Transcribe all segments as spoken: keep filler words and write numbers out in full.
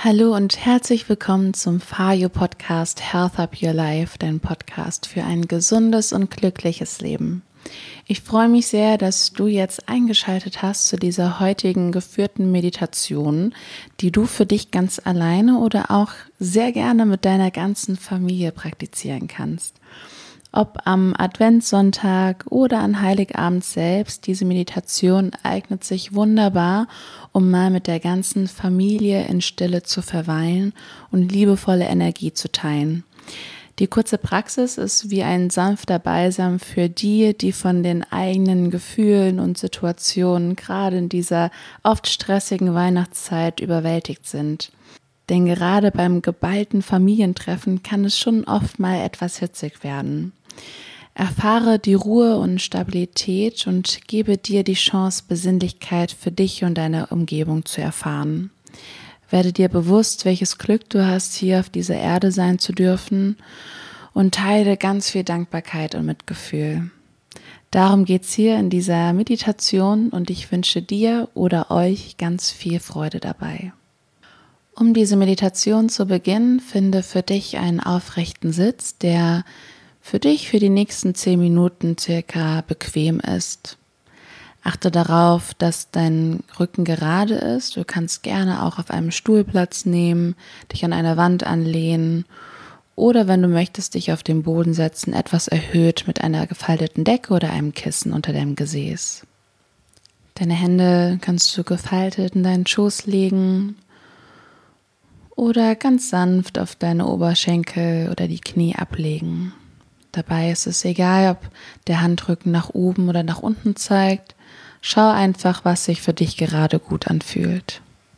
Hallo und herzlich willkommen zum Fayo Podcast Health Up Your Life, dein Podcast für ein gesundes und glückliches Leben. Ich freue mich sehr, dass du jetzt eingeschaltet hast zu dieser heutigen geführten Meditation, die du für dich ganz alleine oder auch sehr gerne mit deiner ganzen Familie praktizieren kannst. Ob am Adventssonntag oder an Heiligabend selbst, diese Meditation eignet sich wunderbar, um mal mit der ganzen Familie in Stille zu verweilen und liebevolle Energie zu teilen. Die kurze Praxis ist wie ein sanfter Balsam für die, die von den eigenen Gefühlen und Situationen gerade in dieser oft stressigen Weihnachtszeit überwältigt sind. Denn gerade beim geballten Familientreffen kann es schon oft mal etwas hitzig werden. Erfahre die Ruhe und Stabilität und gebe dir die Chance, Besinnlichkeit für dich und deine Umgebung zu erfahren. Werde dir bewusst, welches Glück du hast, hier auf dieser Erde sein zu dürfen, und teile ganz viel Dankbarkeit und Mitgefühl. Darum geht's hier in dieser Meditation und ich wünsche dir oder euch ganz viel Freude dabei. Um diese Meditation zu beginnen, finde für dich einen aufrechten Sitz, der für dich für die nächsten zehn Minuten circa bequem ist. Achte darauf, dass dein Rücken gerade ist. Du kannst gerne auch auf einem Stuhl Platz nehmen, dich an eine Wand anlehnen oder wenn du möchtest, dich auf den Boden setzen, etwas erhöht mit einer gefalteten Decke oder einem Kissen unter deinem Gesäß. Deine Hände kannst du gefaltet in deinen Schoß legen oder ganz sanft auf deine Oberschenkel oder die Knie ablegen. Dabei ist es egal, ob der Handrücken nach oben oder nach unten zeigt. Schau einfach, was sich für dich gerade gut anfühlt.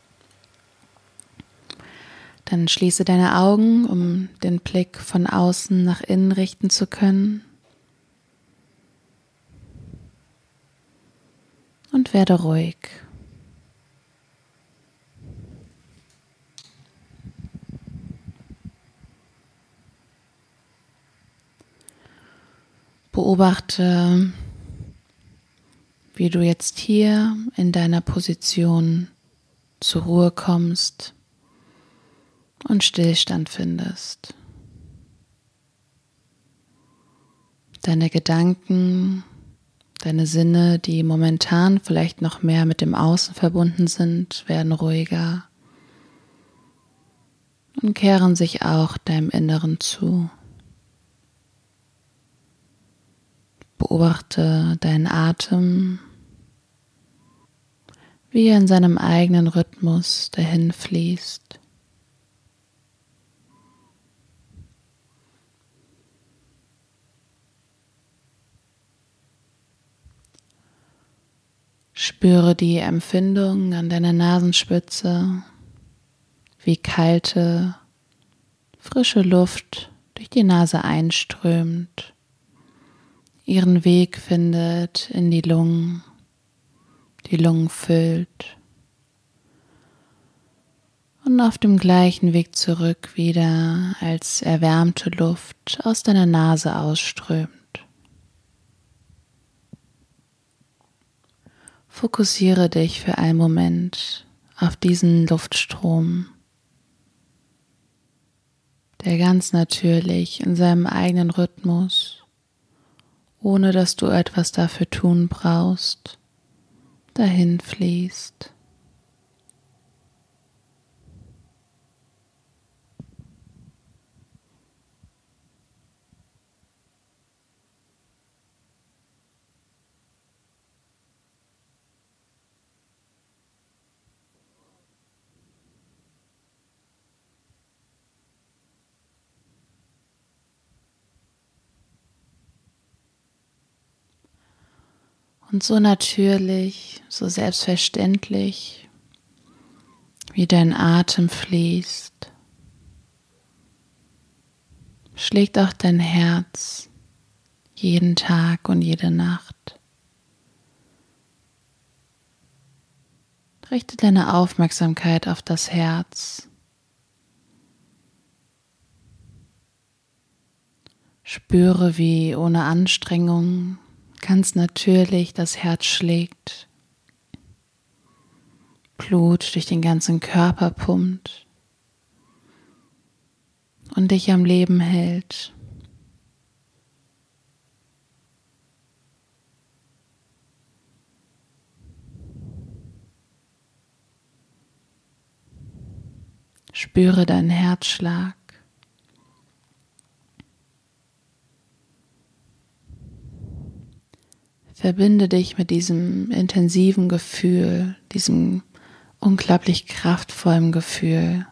Dann schließe deine Augen, um den Blick von außen nach innen richten zu können. Und werde ruhig. Beobachte, wie du jetzt hier in deiner Position zur Ruhe kommst und Stillstand findest. Deine Gedanken, deine Sinne, die momentan vielleicht noch mehr mit dem Außen verbunden sind, werden ruhiger und kehren sich auch deinem Inneren zu. Beobachte deinen Atem, wie er in seinem eigenen Rhythmus dahin fließt. Spüre die Empfindung an deiner Nasenspitze, wie kalte, frische Luft durch die Nase einströmt, ihren Weg findet in die Lungen, die Lungen füllt und auf dem gleichen Weg zurück wieder als erwärmte Luft aus deiner Nase ausströmt. Fokussiere dich für einen Moment auf diesen Luftstrom, der ganz natürlich in seinem eigenen Rhythmus, ohne dass du etwas dafür tun brauchst, dahin fließt. Und so natürlich, so selbstverständlich, wie dein Atem fließt, schlägt auch dein Herz jeden Tag und jede Nacht. Richte deine Aufmerksamkeit auf das Herz. Spüre, wie ohne Anstrengung ganz natürlich das Herz schlägt, Blut durch den ganzen Körper pumpt und dich am Leben hält. Spüre deinen Herzschlag. Verbinde dich mit diesem intensiven Gefühl, diesem unglaublich kraftvollen Gefühl.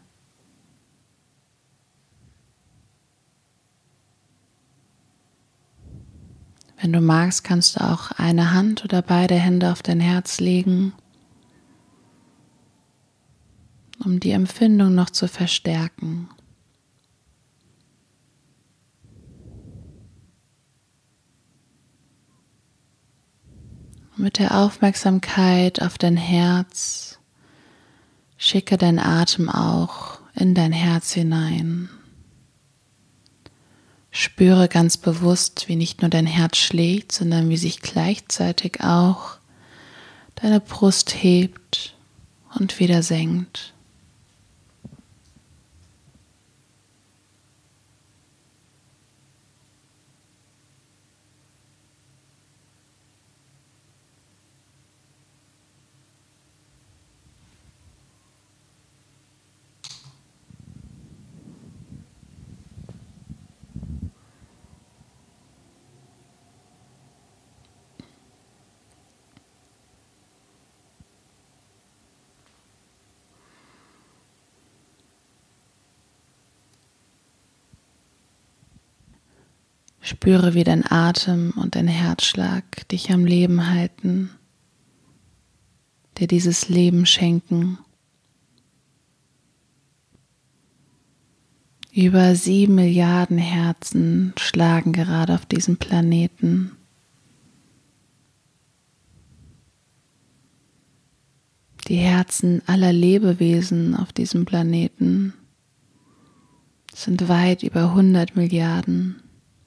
Wenn du magst, kannst du auch eine Hand oder beide Hände auf dein Herz legen, um die Empfindung noch zu verstärken. Mit der Aufmerksamkeit auf dein Herz schicke deinen Atem auch in dein Herz hinein. Spüre ganz bewusst, wie nicht nur dein Herz schlägt, sondern wie sich gleichzeitig auch deine Brust hebt und wieder senkt. Spüre, wie dein Atem und dein Herzschlag dich am Leben halten, dir dieses Leben schenken. Über sieben Milliarden Herzen schlagen gerade auf diesem Planeten. Die Herzen aller Lebewesen auf diesem Planeten sind weit über hundert Milliarden.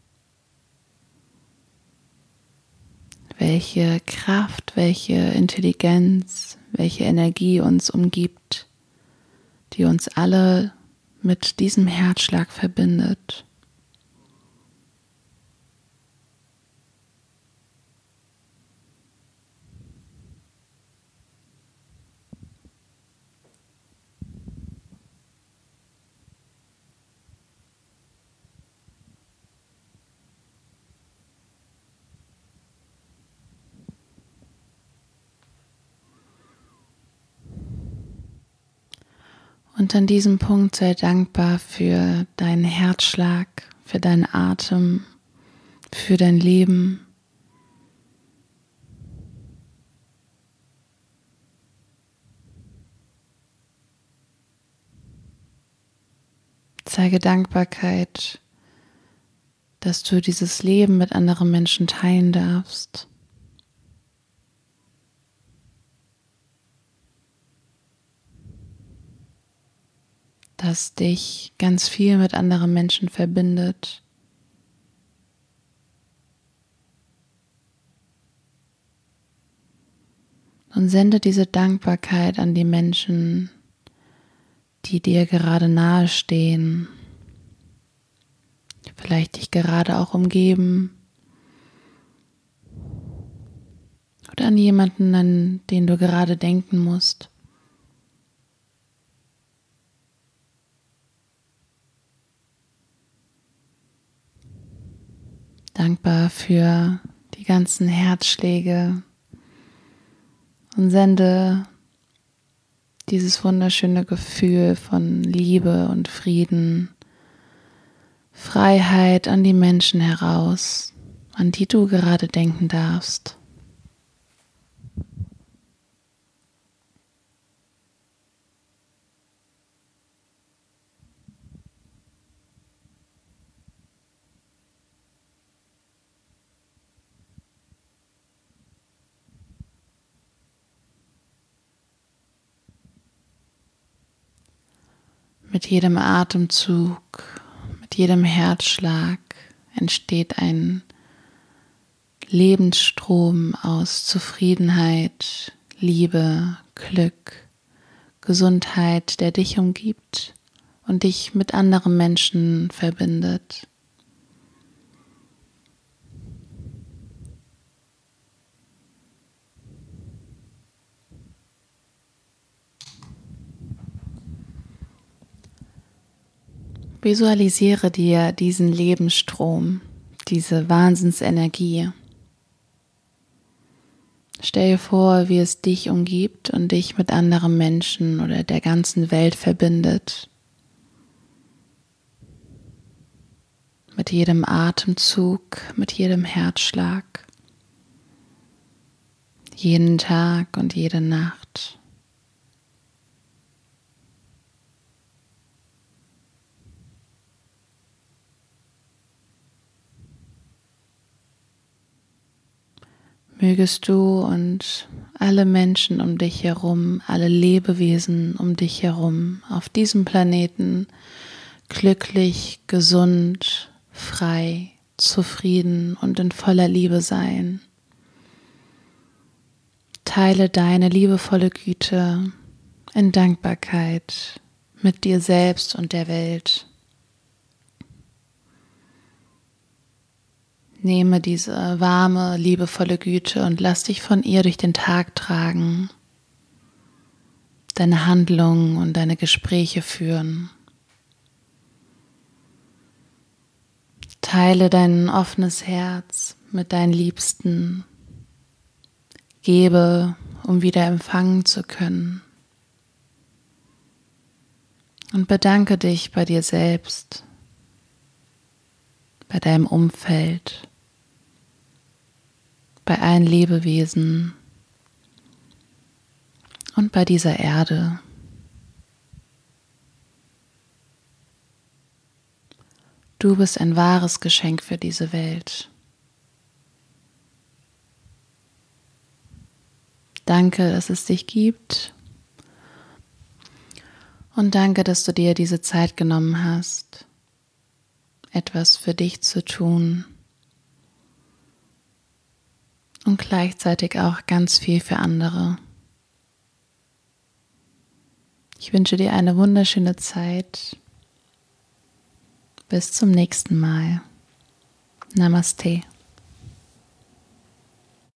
Welche Kraft, welche Intelligenz, welche Energie uns umgibt, die uns alle mit diesem Herzschlag verbindet. Und an diesem Punkt sei dankbar für deinen Herzschlag, für deinen Atem, für dein Leben. Zeige Dankbarkeit, dass du dieses Leben mit anderen Menschen teilen darfst. Dass dich ganz viel mit anderen Menschen verbindet. Und sende diese Dankbarkeit an die Menschen, die dir gerade nahe stehen, vielleicht dich gerade auch umgeben, oder an jemanden, an den du gerade denken musst. Dankbar für die ganzen Herzschläge und sende dieses wunderschöne Gefühl von Liebe und Frieden, Freiheit an die Menschen heraus, an die du gerade denken darfst. Mit jedem Atemzug, mit jedem Herzschlag entsteht ein Lebensstrom aus Zufriedenheit, Liebe, Glück, Gesundheit, der dich umgibt und dich mit anderen Menschen verbindet. Visualisiere dir diesen Lebensstrom, diese Wahnsinnsenergie. Stell dir vor, wie es dich umgibt und dich mit anderen Menschen oder der ganzen Welt verbindet. Mit jedem Atemzug, mit jedem Herzschlag, jeden Tag und jede Nacht. Mögest du und alle Menschen um dich herum, alle Lebewesen um dich herum auf diesem Planeten glücklich, gesund, frei, zufrieden und in voller Liebe sein. Teile deine liebevolle Güte in Dankbarkeit mit dir selbst und der Welt. Nehme diese warme, liebevolle Güte und lass dich von ihr durch den Tag tragen, deine Handlungen und deine Gespräche führen. Teile dein offenes Herz mit deinen Liebsten. Gebe, um wieder empfangen zu können. Und bedanke dich bei dir selbst, bei deinem Umfeld, bei allen Lebewesen und bei dieser Erde. Du bist ein wahres Geschenk für diese Welt. Danke, dass es dich gibt. Und danke, dass du dir diese Zeit genommen hast, etwas für dich zu tun und gleichzeitig auch ganz viel für andere. Ich wünsche dir eine wunderschöne Zeit. Bis zum nächsten Mal. Namaste.